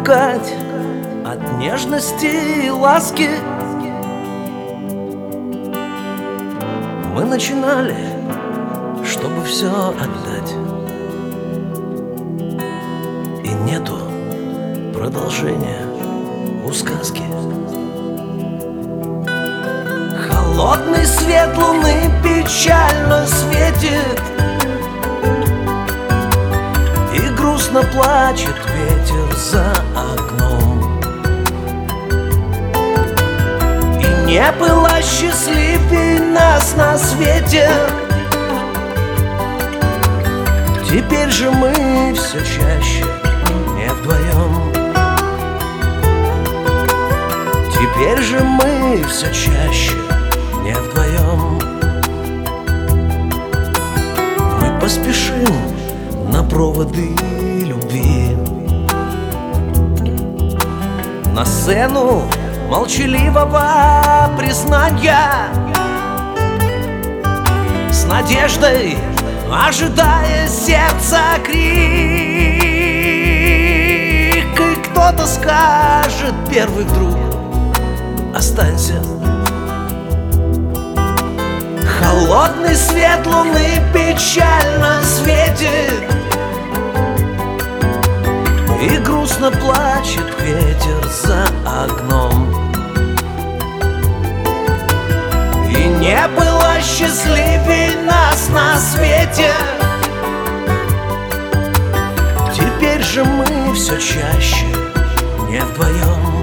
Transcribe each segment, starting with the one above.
привыкать от нежности и ласки. Мы начинали, чтобы все отдать, и нету продолжения у сказки. Холодный свет луны печально светит, и грустно плачет ветер за окном. И не было счастливей нас на свете. Теперь же мы все чаще не вдвоем. Теперь же мы все чаще не вдвоем. Мы поспешим на проводы любви, на сцену молчаливого признания, с надеждой ожидая сердца крик. И кто-то скажет первый вдруг: останься. Холодный свет луны печально светит, и грустно плачет ветер за окном. И не было счастливей нас на свете. Теперь же мы все чаще не вдвоем.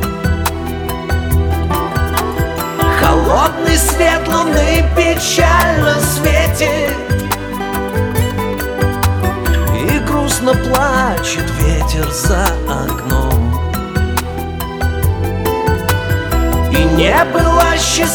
Холодный свет луны печально светит, и грустно плачет ветер за окном. И не было счастливей